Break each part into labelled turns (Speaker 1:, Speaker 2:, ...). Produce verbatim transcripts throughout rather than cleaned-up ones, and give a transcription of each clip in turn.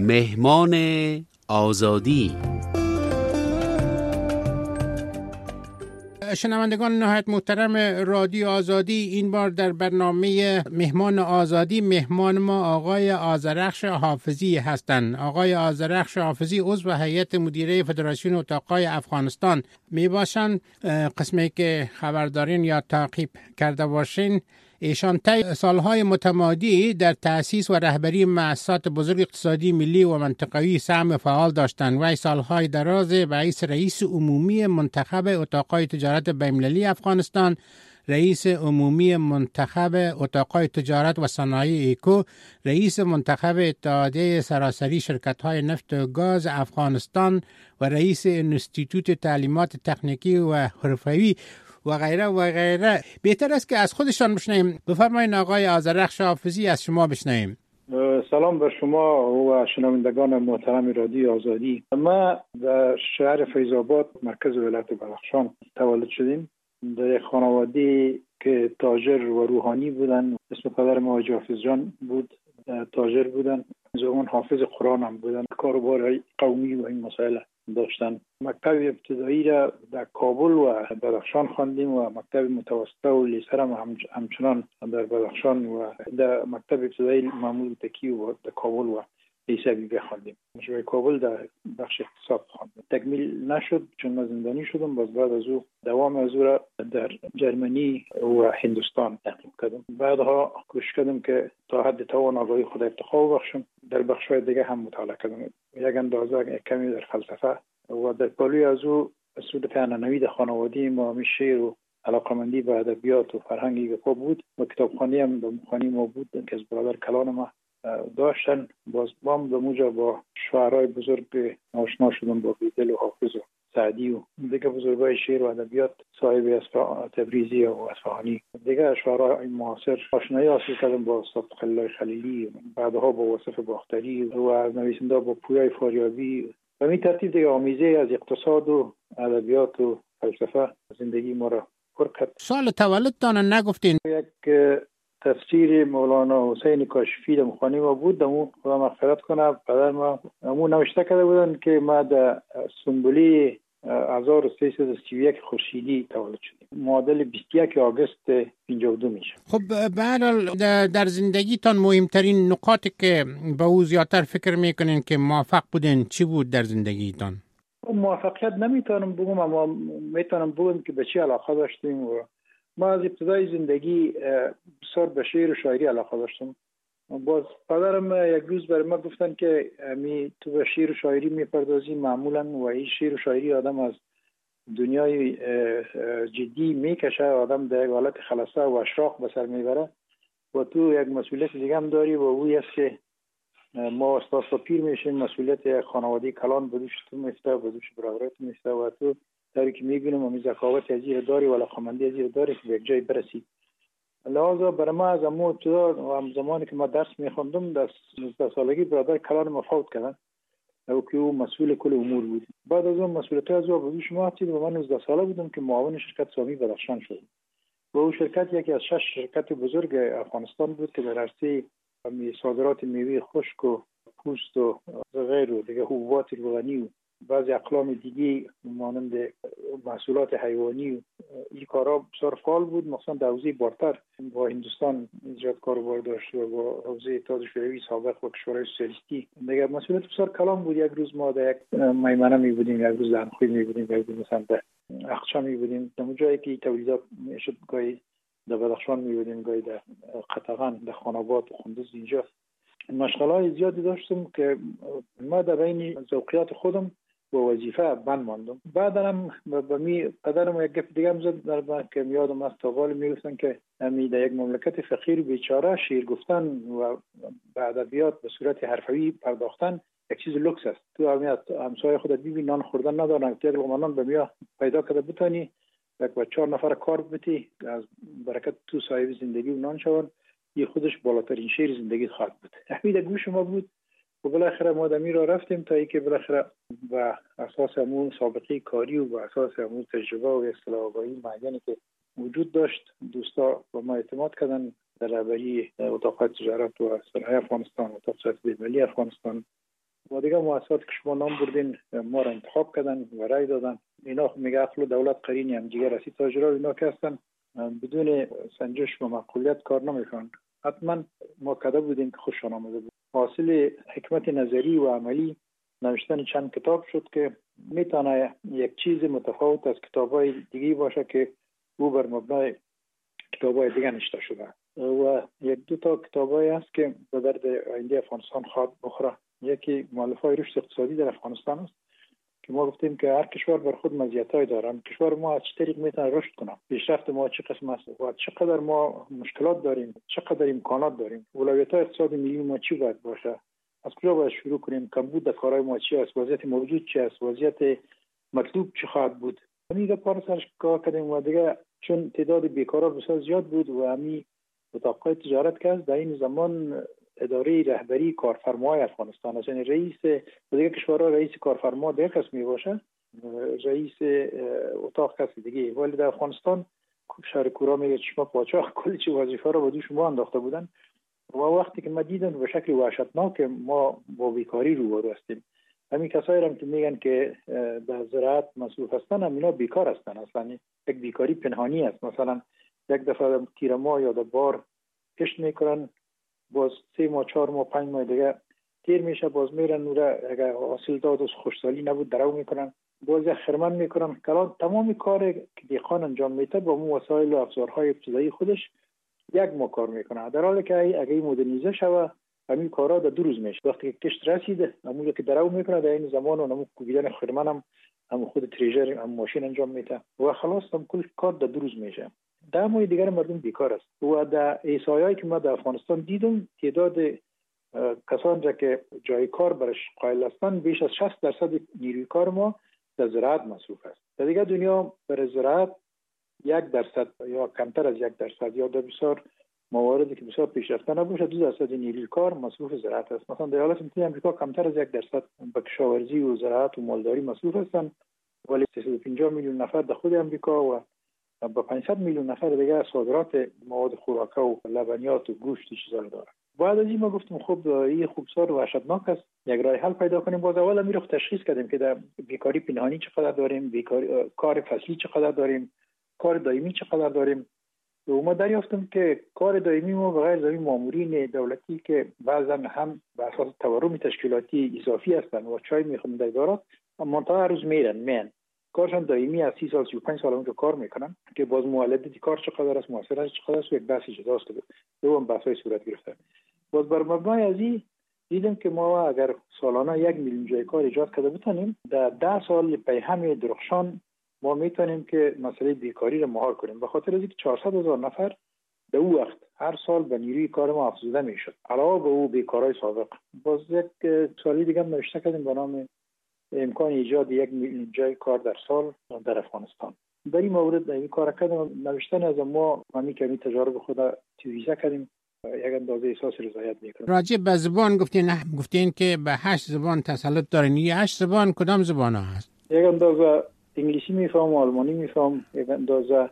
Speaker 1: مهمان آزادی.
Speaker 2: شنوندگان نهایت محترم رادیو آزادی، این بار در برنامه مهمان آزادی مهمان ما آقای آذرخش حافظی هستند. آقای آذرخش حافظی عضو هیئت مدیره فدراسیون اتاقای افغانستان می باشند. قسمی که خبردارین یا تعقیب کرده باشین، ایشان طی سالهای متمادی در تأسیس و رهبری مؤسسات بزرگ اقتصادی ملی و منطقوی سهم فعال داشتند و سالهای دراز رئیس رئیس عمومی منتخب اتاقای تجارت بین‌المللی افغانستان، رئیس عمومی منتخب اتاقای تجارت و صنایع ایکو، رئیس منتخب اتحادیه سراسری شرکت‌های نفت و گاز افغانستان و رئیس انستیتوت تعلیمات تکنیکی و حرفه‌ای و غیره و غیره. بهتر است که از خودشان بشنویم. بفرمایید آقای آذرخش حافظی، از شما بشنویم.
Speaker 3: سلام بر شما و شنوندگان محترم رادیو آزادی. ما در شهر فیض‌آباد مرکز ولایت بدخشان تولد شدیم. در خانواده که تاجر و روحانی بودن. اسم پدر ما حاجی حافظ جان بود، تاجر بودن. زمان حافظ قرآن هم بودن. کاروبار قومی و این مسائل داشتن. مکتب ابتدایی را در کابل و بدخشان خواندیم و مکتب متوسطه و لیسه را هم همچنان در بدخشان و در مکتب ابتدایی معمول تکی و در کابل و لیسه بی بی خواندیم. شوی کابل در بخش اقتصاد خواندیم. تکمیل نشد چون من زندانی شدم. باز بعد از او دوام از او را در جرمنی و هندوستان تحقیق کردم. بعدها کوشش کردم که تا حد توان آگاهی خود ارتقا بخشم. در بخش‌های دیگه هم مطالعه کردم. یک اندازه کمی در فلسفه و در پالوی از او سود پهنانوی در خانوادی ما همی شعر و علاقمندی به ادبیات و فرهنگی که بود و کتابخوانی هم در مخانی ما بود که از برادر کلان ما داشتن. باز بام به موجه با شعرهای بزرگ آشنا شدم، با بیدل و حافظ و سعدی و دیگه بزرگای شعر و ادبیات صاحب تبریزی و اصفهانی. دیگه شعرهای معاصر آشنایی حاصل کردم با استاد خلیل خلیلی، بعدها با واصف باختری و نویسنده با پویای فاریابی. و این ترتیب دیگه آمیزه از اقتصاد و ادبیات و فلسفه زندگی ما را پر کرد.
Speaker 2: سال تولدتان نگفتین؟
Speaker 3: یک تفسیر مولانا حسین کاشفی در مخانی ما بود. دمو خدا مغفرت کنه، پدر ما همون نوشته کرده بودن که ما در سنبولی هزار و سیصد و سی و یک خورشیدی تولد شدیم. معادل بیست و یک آگوست پنجاه و دو میشه.
Speaker 2: خب به هر حال در زندگیتان مهمترین نکاتی که به او زیادتر فکر میکنین که موفق بودین چی بود در زندگیتان؟
Speaker 3: موفقیت نمیتونم بگم، اما میتونم بگم که به چی علاقه داشتیم. و ما از ابتدای زندگی بسیار به شعر و شاعری علاقه داشتم. باز پدرم یک روز برای ما گفتن که می تو به شعر و شاعری میپردازی معمولا و این شعر و شاعری آدم از دنیای جدی میکشه، آدم در یک حالت خلاصه و اشراق به سر میبره و تو یک مسئولیت دیگه هم داری و اوی است که ما استاد و پیر میشیم. مسئولیت یک خانواده کلان به دوش تو میفته و به دوش برادرت میفته و تو داری که میبینیم و ذکاوت ازیر داری و علاقمندی ازیر داری که به یک جای برسی. لحاظا برای ما از امو ابتدا و هم زمانی که ما درس میخوندم در نوزده سالگی برادر کلان ما فوت کردن او که او مسئول کل امور بود. بعد از اون مسئولیت از او به دوش ما افتید و من نوزده ساله بودم که معاون شرکت سامی بدخشان شدم. و او شرکت یکی از شش شرکت بزرگ افغانستان بود که در عرصه صادرات میوه خشک و پوست و غیر و دیگه حبوبات روغنی و بعضی اقلام دیگه مانند محصولات حیوانی و این کارا بسیار فعال بود. مثلا در حوزه بارتر با هندوستان زیاد کاروبار داشت و با حوزه اتحاد شوروی سابق و کشورهای سوسیالیستی دیگه مسئولیت بسیار کلان بود. یک روز ما در یک میمنه می بودیم، یک روز در انخوی می بودیم، یک روز مثلا در اخچا می بودیم. در جایی که تولیدات میشد گاهی در بدخشان می بودیم، گاهی در قطغن، در خاناباد و خندوز. اینجا مشغله‌های زیادی داشتم که ما در بین ذوقیات خودم با وظیفه بند ماندم. بعدا هم با می پدرم یک گپ دیگه هم زد در من که یادم است تا قال میگفتن که می در یک مملکت فقیر بیچاره شعر گفتن و به ادبیات به صورت حرفه‌ای پرداختن یک چیز لوکس است. تو همسایه خودت ببین نان خوردن ندارن، یک لقمه نان به میا پیدا کرده بتونی یک با چهار نفر کار بتی از برکت تو صاحب زندگی و نان شون، یه خودش بالاترین شعر زندگی خواهد بود. همین گوش ما بود و بالاخره ما دمی را رفتیم تا اینکه بالاخره و اساس همون سابقه کاری و با اساس همون تجربه و اصطلاح آگاهی معینی که وجود داشت دوستا با ما اعتماد کردن در رهبری اتاق تجارت و صنایع افغانستان، اتاق تجارت بین‌المللی افغانستان و دیگه مؤسسات که شما نام بردین ما را انتخاب کردن و رای دادن. اینا میگه اخلو دولت قرینی هم دیگه رسید تاجرها اینا که هستن بدون سنجش و معقولیت کار نمیکنن. حتما ما کده بودیم که خوششان آمده بود. حاصل حکمت نظری و عملی نوشتن چند کتاب شد که میتونه یک چیز متفاوت از کتابای دیگه باشه که او بر مبنای کتابای دیگه نشته شده و یک دو تا کتابای هست که به درد آینده افغانستان خواهد بخوره. یکی مؤلفه‌های رشد اقتصادی در افغانستان است که ما گفتیم که هر کشور بر خود مزیت‌های داره. کشور ما از چه طریق میتونه رشد کنه، پیشرفت ما چه قسم است و چقدر ما مشکلات داریم، چقدر امکانات داریم، اولویت‌های اقتصادی ملی ما چی باید باشه، از کجا باید شروع کنیم، کمبود در کارهای ما چی است، وضعیت موجود چی است، وضعیت مطلوب چه خواهد بود. همین پار سرش کار کردیم و دیگه چون تعداد بیکارا بسیار زیاد بود و همین اتاقای تجارت که در این زمان اداره رهبری کارفرمای افغانستان است، یعنی رئیس دیگه کشورها رئیس کارفرما دیگه کس می باشه، رئیس اتاق کسی دیگه. ولی در افغانستان شهر کورا میگه چشم پاچاق کلی چه وظیفه را به دوش ما انداخته بودن و وقتی که ما دیدن به شکل وحشتناک ما با بیکاری روبرو هستیم. همین کسایی هم که میگن که در زراعت مصروف هستن هم اینا بیکار هستن، اصلا یک بیکاری پنهانی است. مثلا یک دفعه تیر ماه یا بار کشت میکنن، باز سه ماه چهار ماه پنج ماه دیگه تیر میشه، باز میرن نوره اگر حاصل داد و خوشسالی نبود درو میکنن، باز خرمن میکنن. کلان تمامی کار که دیخان انجام میده با مو وسایل و افزارهای ابتدایی خودش یک ماه کار میکنه، در حالی که اگه مدرنیزه شوه همین کارا در دو روز میشه. وقتی که کشت رسیده همون که درو میکنه در این زمان و نمو کوبیدن خرمن هم هم خود تریجر هم ماشین انجام میده و خلاص هم کل کار در دو روز میشه. در مورد دیگر مردم بیکار است و در احصایه‌ای که ما در افغانستان دیدم تعداد کسانی که جای کار برش قائل هستند بیش از شصت درصد نیروی کار ما در زراعت مصروف است. در دیگر دنیا برای زراعت یک درصد یا کمتر از یک درصد یا در بسیار مواردی که بسیار پیشرفته نباشه دو درصد نیروی کار مصروف زراعت است. مثلا در ایالات متحده آمریکا کمتر از یک درصد به کشاورزی و زراعت و مالداری مصروف هستند، ولی سیصد و پنجاه میلیون نفر در خود آمریکا و با پانصد میلیون نفر دیگه صادرات مواد خوراکه و لبنیات و گوشت چیزا داره. بعد از این ما گفتیم خب این خوبسار و وحشتناک است، یک راه حل پیدا کنیم. باز اول میرو تشخیص کردیم که در بیکاری پنهانی چقدر داریم، بیکاری کار فصلی چقدر داریم، کار دائمی چقدر داریم. و ما دریافتیم که کار دائمی ما بغیر زمین مامورین دولتی که بعضا هم به اساس تورم تشکیلاتی اضافی هستند و چای میخورن در ادارات منتها روز میرن من کارشان دائمی از سی سال سی و پنج سال اونجا کار میکنن که باز مولدیت کار چقدر است، موثرش چقدر است و یک بحث جداست که دو هم بحثای صورت گرفته. باز بر مبنای از این دیدم که ما اگر سالانه یک میلیون جای کار ایجاد کرده بتونیم در ده سال پیهم درخشان ما میتونیم که مسئله بیکاری رو مهار کنیم. به خاطر اینکه چهارصد هزار نفر در اون وقت هر سال به نیروی کار ما افزوده میشد علاوه به اون بیکارای سابق. باز یک سوالی دیگه هم نوشته کردیم به نام امکان ایجاد یک میلیون جای کار در سال در افغانستان. در این مورد این کار کردم نوشتن از ما همین که تجارب خود تیویزه کردیم یک اندازه احساس رضایت میکنم.
Speaker 2: راجع به زبان گفتین گفتین که به هشت زبان تسلط دارین. این هشت زبان کدام زبان ها هست؟ یک
Speaker 3: اندازه انگلیسی میفهم، آلمانی میفهم، یک اندازه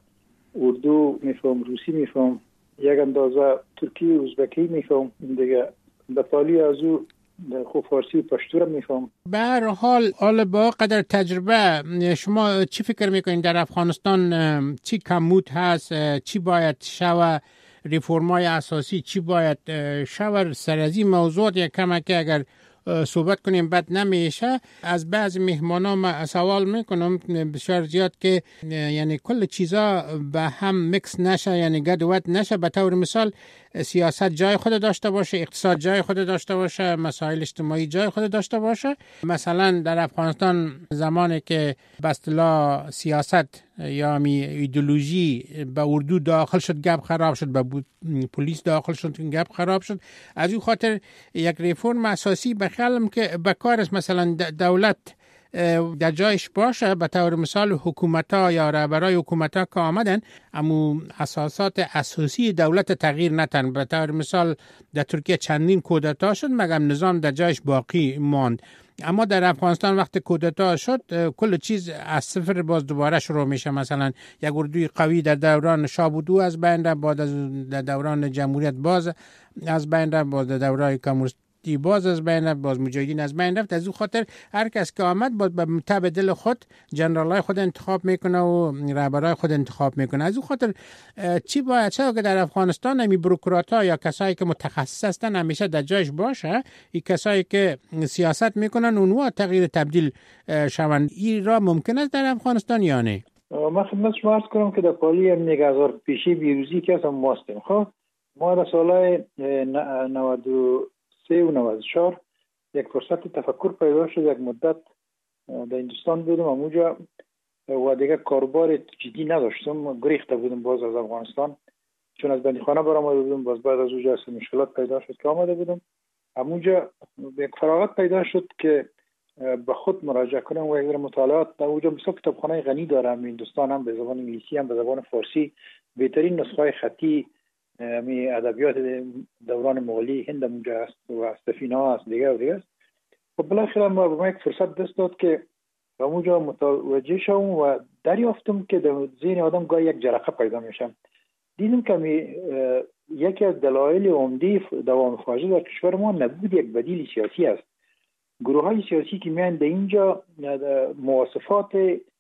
Speaker 3: اردو میفهم، روسی میفهم، یک اندازه ترکی و ازبکی میفهم، دیگه به تالی از او خوب فارسی و پشتو رو میفهم.
Speaker 2: به هر حال حال با قدر تجربه شما چی فکر میکنین در افغانستان چی کمبود هست، چی باید شوه، ریفرمای اساسی چی باید شوه؟ سر از این موضوعات یک کمک اگر صحبت کنیم بد نمیشه. از بعض مهمانا ما سوال میکنم بسیار زیاد که یعنی کل چیزا به هم میکس نشه، یعنی گد و ود نشه. به طور مثال سیاست جای خود داشته باشه، اقتصاد جای خود داشته باشه، مسائل اجتماعی جای خود داشته باشه. مثلا در افغانستان زمانی که به اصطلاح سیاست یا می ایدئولوژی به اردو داخل شد گپ خراب شد، به پلیس داخل شد گپ خراب شد. از این خاطر یک ریفرم اساسی بخیالم که به کار است مثلا دولت در جایش باشه. به طور مثال حکومت‌ها یا رهبرای حکومت‌ها که آمدن اما اساسات اساسی دولت تغییر نتن. به طور مثال در ترکیه چندین کودتا شد مگم نظام در جایش باقی ماند. اما در افغانستان وقت کودتا شد کل چیز از صفر باز دوباره شروع میشه. مثلا یک اردوی قوی در دوران شاه بود از بین رفت، بعد از در دوران جمهوریت باز از بین رفت، باز در دوران کمونیست دی باز از بین رفت، باز مجاهدین از بین رفت. از او خاطر هر کس که آمد باز به تبع دل خود جنرالای خود انتخاب میکنه و رهبرای خود انتخاب میکنه. از او خاطر چی باید چه که در افغانستان همی بروکرات‌ها یا کسایی که متخصص هستن همیشه در جایش باشه، این کسایی که سیاست میکنن اونها تغییر تبدیل شوند. این را ممکن است در افغانستان یا نه؟
Speaker 3: من خدمت شما عرض کنم که در پالی هزار پیشی بیروزی که هستم ماستیم. خب ما در سالهای نود و سه و نود و چهار یک فرصت تفکر پیدا شد، یک مدت در هندوستان بودم اونجا و دیگه کاربار جدی نداشتم، گریخته بودم باز از افغانستان، چون از بندیخانه برآمده بودم. باز بعد از اونجا مشکلات پیدا شد که آمده بودم اونجا، یک فراغت پیدا شد که به خود مراجعه کنم و یک مطالعات در اونجا بسیار کتابخانه غنی دارم. هندوستان هم به زبان انگلیسی هم به زبان فارسی بهترین نسخه خطی می ادبیات دوران مغولی هند اونجا است و سفینه ها است دیگه و دیگه است. و بالاخره ما به ما یک فرصت دست داد که به اونجا متوجه شوم و دریافتم که در ذهن آدم گاهی یک جرقه پیدا میشم. دیدم که یکی از دلایل عمده دوام فاجعه در کشور ما نبود یک بدیل سیاسی است. گروه های سیاسی که میان در اینجا مواصفات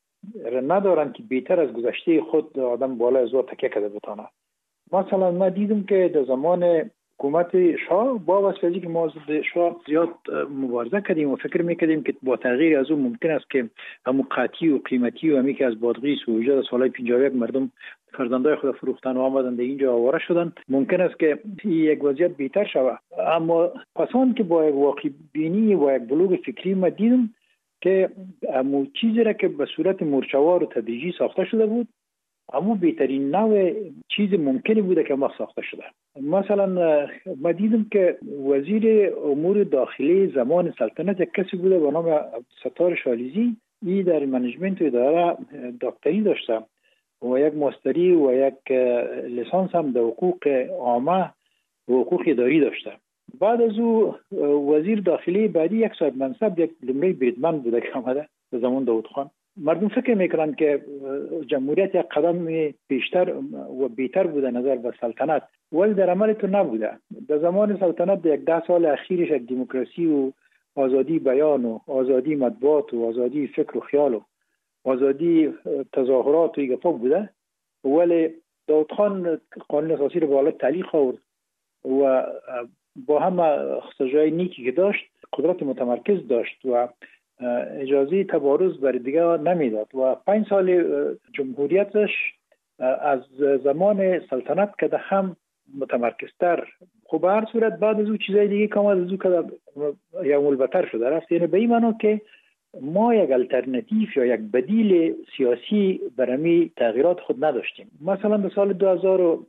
Speaker 3: را ندارن که بهتر از گذشته خود آدم بالا از او تکیه کرده بتانه. مثلا ما دیدم که در زمان حکومت شاه با واسطه که ما ضد شاه زیاد مبارزه کردیم و فکر میکردیم که با تغییر از اون ممکن است که همون قاطی و قیمتی و همی که از بادغیس و وجود سالهای پنجاه و یک مردم فرزندای خود فروختن و آمدن در اینجا آواره شدن، ممکن است که یک وضعیت بهتر شود. اما پسان که با یک واقع بینی و یک بلوغ فکری ما دیدم که همون چیزی را که به صورت مرچوار و تدریجی ساخته شده بود اما بهترین نوع چیز ممکنی بوده که ما ساخته شده. مثلا ما دیدم که وزیر امور داخلی زمان سلطنت یک کسی بوده به نام عبدالستار شالیزی. این در منیجمنت و اداره دکتری داشته و یک ماستری و یک لیسانس هم در حقوق عامه و حقوق اداری داشته. بعد از او وزیر داخلی بعدی یک صاحب منصب، یک لمری بریدمن بوده که آمده به زمان داود خان. مردم فکر میکنن که جمهوریت یک قدم پیشتر و بهتر بوده نظر به سلطنت، ولی در عمل تو نبوده. در زمان سلطنت یک ده سال اخیرش یک دموکراسی و آزادی بیان و آزادی مطبوعات و آزادی فکر و خیال و آزادی تظاهرات و ایگفا بوده، ولی داود خان قانون اساسی رو به حالت تعلیق آورد و با همه خصوصیات نیکی که داشت قدرت متمرکز داشت و اجازه تبارز برای دیگه نمیداد و پنج سال جمهوریتش از زمان سلطنت که هم متمرکزتر. خب به هر صورت بعد از او چیزای دیگه که آمد از او که یا ملبتر شده رفت. یعنی به این معنا که ما یک الटरनेटिव یا یک بدیل سیاسی برای تغییرات خود نداشتیم. مثلا در سال دو هزار و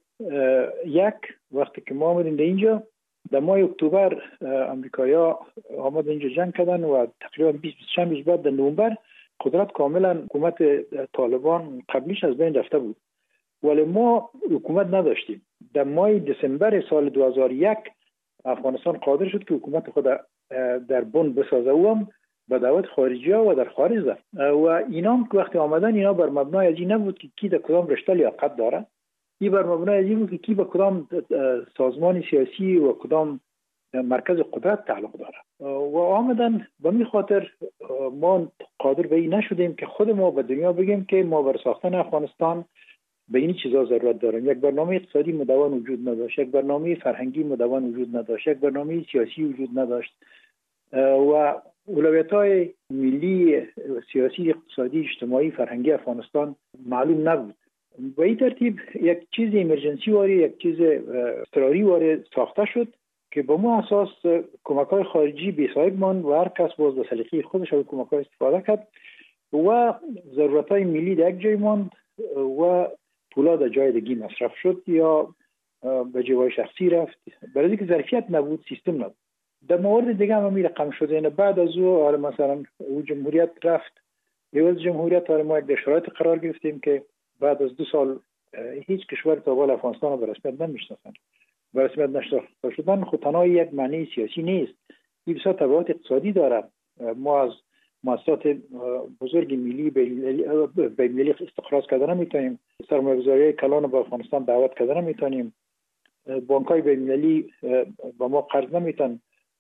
Speaker 3: یک وقتی که ما آمدیم در اینجا، در ماه اکتبر امریکایی‌ها آمدن اینجا جنگ کردن و تقریبا بیست شنبه بعد در نوامبر قدرت کاملا حکومت طالبان قبلیش از بین رفته بود، ولی ما حکومت نداشتیم. در ماه دسامبر سال دو هزار و یک افغانستان قادر شد که حکومت خود در بن بسازه و هم به دعوت خارجی‌ها و در خارج رفت و اینا که وقتی آمدن اینا بر مبنای ازی نبود که کی در کدام رشته لیاقت داره، این بر مبنای ازی بود که کی به کدام سازمان سیاسی و کدام مرکز قدرت تعلق داره و آمدن. به می خاطر ما قادر به این نشدیم که خود ما به دنیا بگیم که ما بر ساختن افغانستان به این چیزا ضرورت داریم. یک برنامه اقتصادی مدون وجود نداشت، یک برنامه فرهنگی مدون وجود نداشت، یک برنامه سیاسی وجود نداشت و اولویت‌های ملی سیاسی اقتصادی اجتماعی فرهنگی افغانستان معلوم نبود. به این ترتیب یک چیز ایمرجنسی واری، یک چیز اضطراری واری ساخته شد که به مو اساس کمک‌های خارجی بی‌سابق ماند و هر کس باز به سلیقه خودش از کمک‌ها استفاده کرد و ضرورت‌های ملی در یک جای ماند و پولا در جای دیگه مصرف شد یا به جیب‌های شخصی رفت، برای اینکه ظرفیت نبود، سیستم نبود. در مورد دیگه هم می رقم شده. یعنی بعد از او حالا مثلا او جمهوریت رفت، بیوز جمهوریت حالا ما یک در شرایط قرار گرفتیم که بعد از دو سال هیچ کشور تا حالا افغانستان رو به رسمیت نمیشناسن. به رسمیت نشناخته شدن خود تنها یک معنی سیاسی نیست، این بسیار تبعات اقتصادی داره. ما از مؤسسات بزرگ ملی به ملی استخراج کردن نمیتونیم، سرمایه‌گذاری کلان به افغانستان دعوت کردن نمیتونیم، بانک‌های بین‌المللی با ما قرض نمیتن،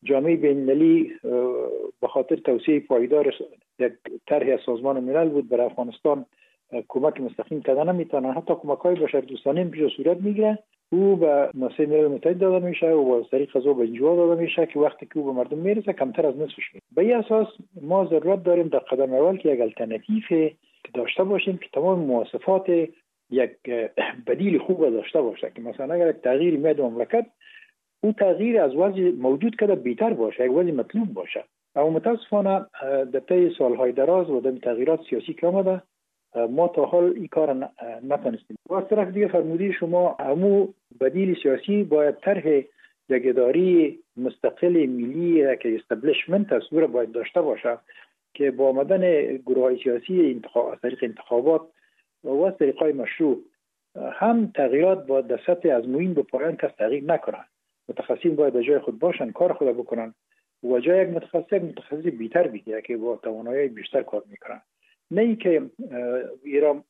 Speaker 3: جامعه بین‌المللی به خاطر توسعه پایدار یک طرح سازمان ملل بود برای افغانستان کمک مستقیم کردن نمیتونن، حتی کمک‌های بشردوستانه پیش صورت میگیره، او به مؤسسه ملل متحد داده میشه و از طریق غذا به انجوا داده میشه که وقتی که او به مردم میرسه کمتر از نصفش میشه. به این اساس ما ضرورت داریم در قدم اول که یک الترناتیو داشته باشیم که تمام مواصفات یک بدیل خوب داشته باشه، که مثلا اگر یک تغییر میاد مملکت، او تغییر از وضع موجود کده بهتر باشه، یک وضع مطلوب باشه. اما متاسفانه در طی سالهای دراز و در تغییرات سیاسی که آمده ما تا حال این کار نتونستیم. و از طرف دیگه فرمودی شما، همو بدیل سیاسی باید طرح یک اداره مستقل ملی که استبلیشمنت از او باید داشته باشه که با آمدن گروه‌های سیاسی انتخاب از طریق انتخابات و از طریق‌های مشروع هم تغییرات با در سطح از موین به پایان کس تغییر نکنن. متخصصین باید جای خود باشن، کار خود بکنن و جای یک متخصص یک متخصص بیشتر بگیره که با توانایی بیشتر کار میکنن، نه اینکه ایران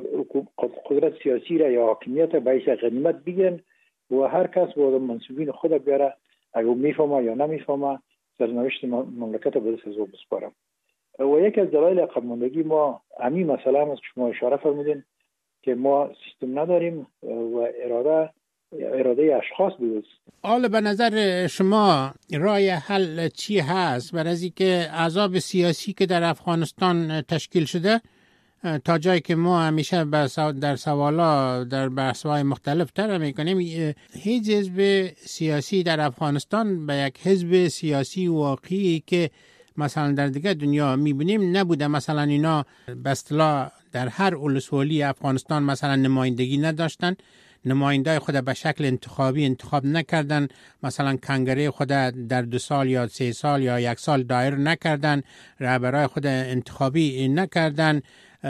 Speaker 3: قدرت سیاسی را یا حاکمیت باعث غنیمت بگیرن و هر کس با منصوبین خود بیاره، اگه میفهمه یا نمیفهمه سرنوشت مملکت به دست از او بسپاره. و یکی از دلایل عقب ماندگی ما همین مسئله هم است که شما اشاره فرمودین که ما سیستم نداریم و اراده اراده اشخاص بود.
Speaker 2: حالا به نظر شما راه حل چی هست برای از اینکه احزاب سیاسی که در افغانستان تشکیل شده، تا جایی که ما همیشه در سوالا در بحث‌های مختلف تر میکنیم، هیچ حزب سیاسی در افغانستان به یک حزب سیاسی واقعی که مثلا در دیگه دنیا میبینیم نبوده. مثلا اینا به اصطلاح در هر ولسوالی افغانستان مثلا نمایندگی نداشتن، نمایندای خود به شکل انتخابی انتخاب نکردن، مثلا کنگره خود در دو سال یا سه سال یا یک سال دایر نکردن، رهبرای خود انتخابی نکردن.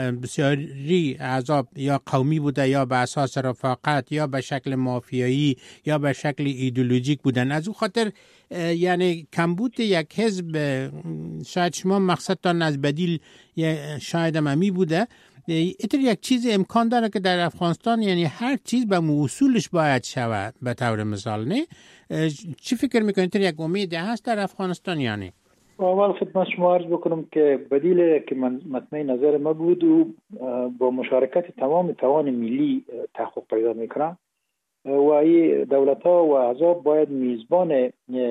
Speaker 2: بسیاری احزاب یا قومی بوده یا به اساس رفاقت یا به شکل مافیایی یا به شکل ایدئولوژیک بودن. از اون خاطر یعنی کمبود یک حزب، شاید شما مقصدتان از بدیل شاید هم بوده، اینطور یک چیز امکان داره که در افغانستان یعنی هر چیز به اصولش باید شود به طور مثال، نه؟ چی فکر میکنید یک امید هست در افغانستان؟ یعنی
Speaker 3: اول خدمت شما عرض بکنم که بدیل که من مطمئن نظر ما بود و با مشارکت تمام توان ملی تحقق پیدا میکنه و این دولت ها و احزاب باید میزبان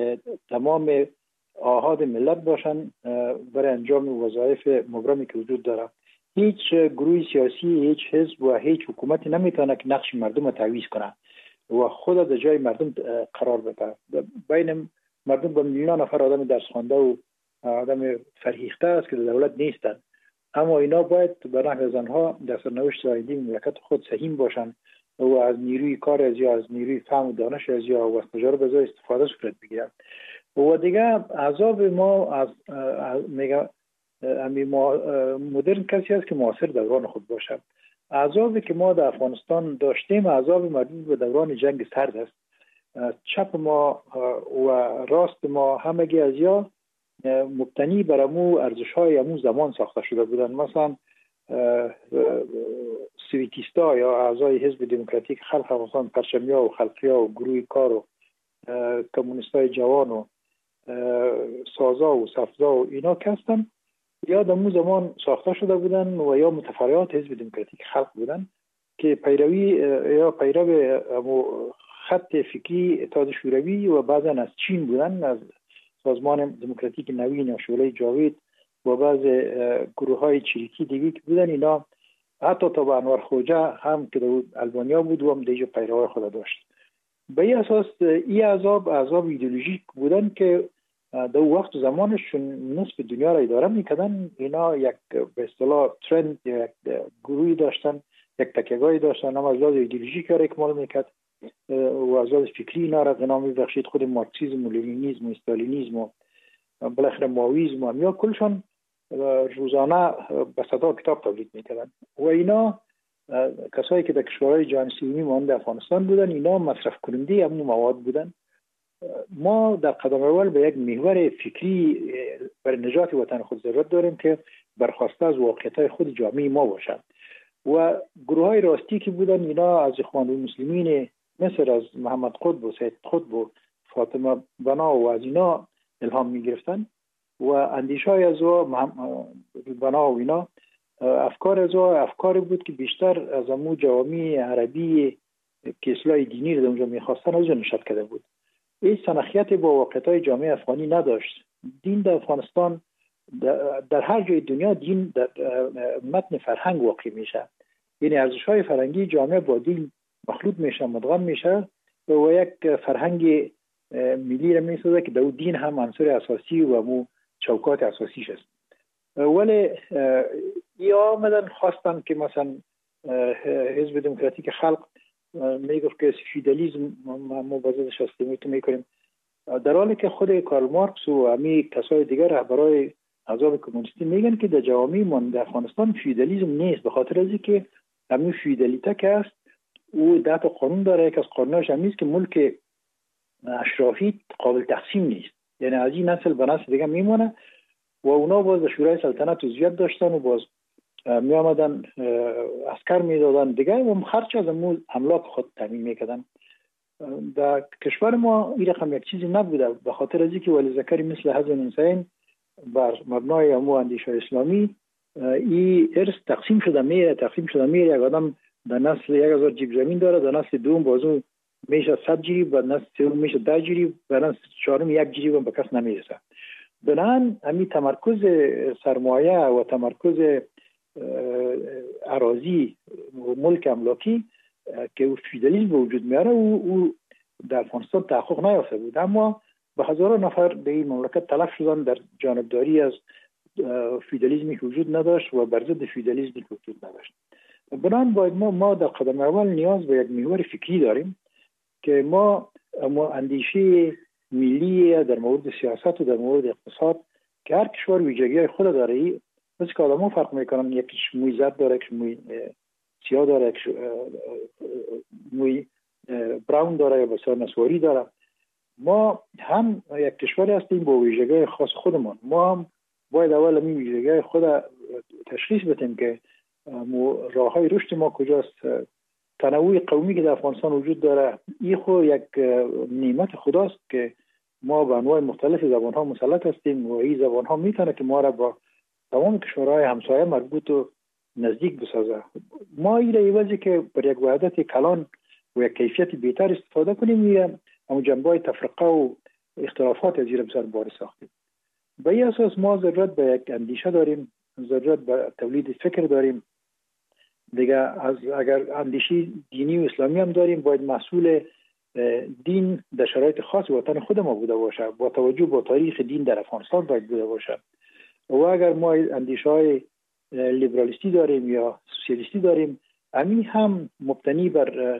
Speaker 3: تمام آحاد ملت باشن برای انجام وظایف مبرمی که وجود داره. هیچ گروه سیاسی، هیچ حزب و هیچ حکومتی نمیتونه که نقش مردم رو تعویض کنه و خود در جای مردم قرار بده. بین مردم با میلیون نفر آدم درس خوانده و آدم فرهیخته است که دولت نیستن، اما اینا باید به نحو زنها در سرنوشت آینده مملکت خود سهیم باشن و از نیروی کار از یا از نیروی فهم و دانش از یا و از تجارب از استفاده صورت بگیرن. و دیگه احزاب ما از میگه امی مدرن کسی است که معاصر دوران خود باشه. احزابی که ما در افغانستان داشتیم احزاب مربوط به دوران جنگ سرد است. چپ ما و راست ما همگی از یا مبتنی بر امو ارزش‌های امو زمان ساخته شده بودن. مثلا سویتیستا یا اعضای حزب دموکراتیک خلق افغانستان، پرچمیا و خلقیا و گروه کار و کمونیستای جوان و سازا و صفزا و اینا کستن یا در امو زمان ساخته شده بودن و یا متفرعات حزب دموکراتیک خلق بودن که پیروی یا پیرو امو خط فکری اتحاد شوروی و بعضا از چین بودن، از سازمان دموکراتیک نوین یا شعله جاوید و بعض گروه های چریکی دیگه که بودن. اینا حتی تا به انور خوجه هم که در البانیا بود و هم دیگه پیروای خود داشت. به این اساس این احزاب احزاب ایدئولوژیک بودن که در وقت زمانشون نصف دنیا را اداره میکردن. اینا یک به اصطلاح ترند یا یک گروهی داشتن، یک تکیه‌گاهی داشتن، هم از لحاظ ایدئولوژیک را اکمال میکرد و از لحاظ فکری اینا را غنا میبخشید. خود مارکسیسم و لنینیسم و استالینیسم و بالاخره ماویسم و یا کلشان روزانه به صدا کتاب تولید میکردن و اینا کسایی که در کشورهای جهان سومی مانند افغانستان بودن اینا مصرف کننده همون مواد بودن. ما در قدم اول به یک محور فکری برای نجات وطن خود ضرورت داریم که برخواسته از واقعیت‌های خود جامعه ما باشد و گروه‌های راستی که بودن اینا از اخوان المسلمین مثل از محمد قطب و سید قطب و فاطمه بنا و از اینا الهام میگرفتن و اندیشه های از او بنا و اینا افکار از او افکاری بود که بیشتر از امو جوامع عربی که اصلاح دینی رو اونجا میخواستن از اون نشد کرده بود. این سنخیت با واقعیت جامعه افغانی نداشت. دین در افغانستان در هر جای دنیا دین در متن فرهنگ واقع میشه، یعنی ارزش های فرهنگی جامعه با دین مخلوط میشه، مدغم میشه و یک فرهنگ ملی رو میسازه که در دین هم عنصر اساسی و مو چوکات اساسیش است. ولی یا آمدن خواستن که مثلا حزب دموکراتیک خلق میگفت که فیودالیسم ما بازدش استیمیت میکنیم، در حالی که خود کارل مارکس و امی کسای دیگر رهبرای احزاب کمونیستی میگن که در جوامع من در افغانستان فیودالیسم نیست، به خاطر از اینکه امی فیودالیته که است او ده تا قانون داره. یک از قانوناش هم نیست که ملک اشرافی قابل تقسیم نیست، یعنی از این نسل به نسل دیگه میمونه و اونا باز شورای سلطنت عضویت داشتن و باز می آمدن عسکر می دادن دیگه و خرچ از امو املاک خود تامین میکردن. در کشور ما این رقم یک چیزی نبوده، به خاطر از اینکه ولی ذکری مثل حزب انسان بر مبنای امو اندیشه اسلامی این ارث تقسیم شده میره تقسیم شده میره. یک آدم در نسل یک هزار جیب زمین داره، در نسل دوم بازو میشه صد جریب، و نسل سوم میشه ده جریب، و نسل چهارم یک جریب هم به کس نمیرسه. بنابراین همین تمرکز سرمایه و تمرکز اراضی و ملک املاکی که فیودالیسم به وجود میاره او, او در افغانستان تحقق نیافته بود، اما به هزاران نفر به این مملکت تلف شدن در جانبداری از فیودالیسمی که وجود نداشت و بر ضد فیودالیسمی که وجود نداشت. بنابراین باید ما ما در قدم اول نیاز به یک محور فکری داریم که ما ما اندیشه ملی در مورد سیاست و در مورد اقتصاد که هر کشور ویژگی‌های خود داره، مثل که آدم‌ها فرق میکنن، یکیش موی زرد داره، یکیش موی سیاه داره، یکیش موی براون داره یا بسیار نسواری داره. ما هم یک کشوری هستیم با ویژگی‌های خاص خودمان. ما هم باید اول این ویژگی‌های خود تشخیص بدیم که راه‌های رشد ما کجاست. تنوع قومی که در افغانستان وجود داره این خود یک نعمت خداست که ما به انواع مختلف زبان‌ها مسلط هستیم و این زبان‌ها میتونه که ما را با تمام کشورهای همسایه مربوط و نزدیک بسازه. ما این ایوازی که بر یک وحدت کلان و یک کیفیت بهتر استفاده کنیم، میگم اما جنبه‌های تفرقه و اختلافات از زیر بسر بار ساختیم. به این اساس ما ضرورت به یک اندیشه داریم، ضرورت به تولید فکر داریم دیگه. از اگر اندیشه دینی و اسلامی هم داریم، باید مسئول دین در شرایط خاص وطن خود ما بوده باشه، با توجه به تاریخ دین در افغانستان باید بوده باشه. و اگر ما اندیشه های لیبرالیستی داریم یا سوسیالیستی داریم، همین هم مبتنی بر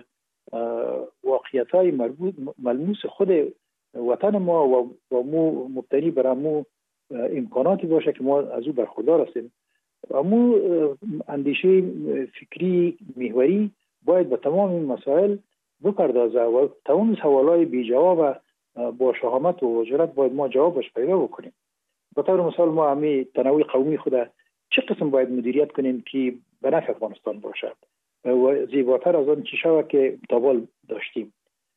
Speaker 3: واقعیت های مربوط ملموس خود وطن ما و مو مبتنی بر امو امکاناتی باشه که ما از او برخوردار هستیم. امو اندیشه فکری محوری باید به تمام این مسائل بپردازه و تمام سوالای بی جواب با شهامت و جرأت باید ما جوابش پیدا بکنیم. به طور مثال ما همین تنوع قومی خود چه قسم باید مدیریت کنیم که به نفع افغانستان باشد و زیباتر از آن چی شود که تابال داشتیم،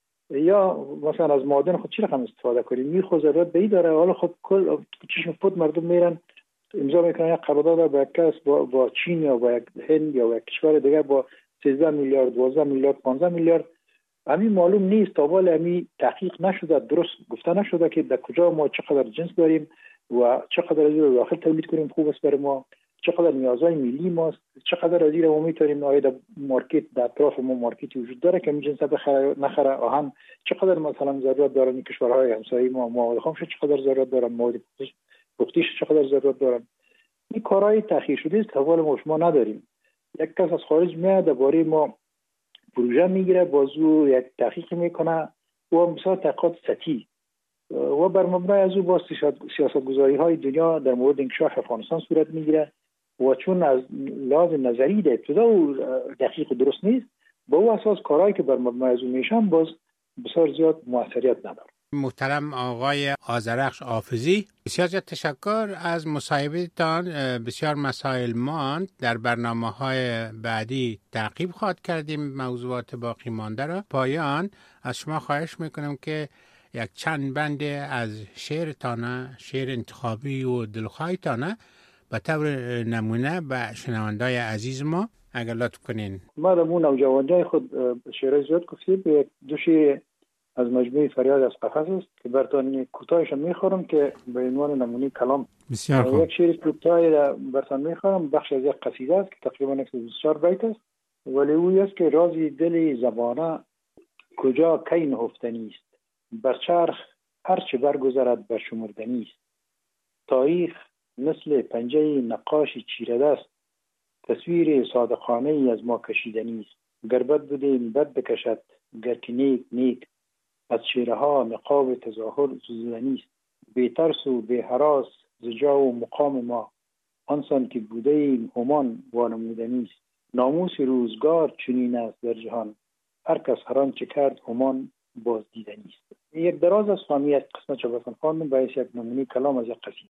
Speaker 3: یا مثلا از معادن خود چی رقم استفاده کنیم. می خود ضرورت به این داره. حالا خود کل چشم پود مردم میرن امضا میکنن یک قرارداد با یک کس با, با چین یا با یک هند یا با یک کشور دیگر با سیزده میلیارد دوازده میلیارد پانزده میلیارد. همین معلوم نیست، تابال همین تحقیق نشده، درست گفته نشده که در کجا ما چقدر جنس داریم و چقدر از این رو داخل تولید کنیم خوب است برای ما، چقدر نیازهای ملی ماست، چقدر از این رو ما میتونیم آیا مارکت در اطراف ما مارکتی وجود داره که جنس بخره نخره، آهن چقدر مثلا ضرورت دارن کشورهای همسایه ما، مواد خامش چقدر ضرورت دارن، مواد پختیش چقدر ضرورت دارن. این کارهای تحقیق شده است، حوال ما شما نداریم. یک کس از خارج میاد درباره ما پروژه میگیره، بازو یک تحقیق میکنه و مثلا تحقیقات سطحی و بر مبنای از او با سیاستگذاری های دنیا در مورد انکشاف افغانستان صورت میگیره و چون از لحاظ نظری در ابتدا و دقیق و درست نیست، با او اساس کارهایی که بر مبنای از او میشن باز بسیار زیاد موثریت نداره.
Speaker 2: محترم آقای آذرخش حافظی، بسیار زیاد تشکر از مصاحبه‌تان. بسیار مسائل ماند، در برنامه‌های بعدی تعقیب خواهد کردیم موضوعات باقی مانده را. پایان از شما خواهش میکنم که یک چند بند از شعر تانه، شعر انتخابی و دلخواه تانه به طور نمونه به شنوندای عزیز ما اگر لطف کنین.
Speaker 3: ما در مون نوجوانای خود شعر زیاد گفتیم. یک دو شعر از مجموعه فریاد از قفس است که براتون کوتاهش میخورم که به عنوان نمونه کلام.
Speaker 2: بسیار خوب.
Speaker 3: یک شعر کوتاه براتون میخورم، بخش از یک قصیده است که تقریبا صد و بیست و چهار بیت است، ولی او است که رازی دل زبانه کجا کی نهفتنی است، بر چرخ هر چه برگذرد بر شمردنی است. تاریخ مثل پنجه نقاش چیره دست، تصویر صادقانه ای از ما کشیدنی است. گر بد بودیم بد بکشد، گر که نیک نیک، از چهره ها نقاب تظاهر سوزیدنی است. بی ترس و بی هراس ز جا و مقام ما، آنسان که بوده ایم همان وانمودنی است. ناموس روزگار چنین است در جهان، هر کس هر آنچه کرد همان بازدیدنی است. یک دراز از فهمی یک قسمت چو بسن خواندم باعث یک نمونه کلام از یک قصیده.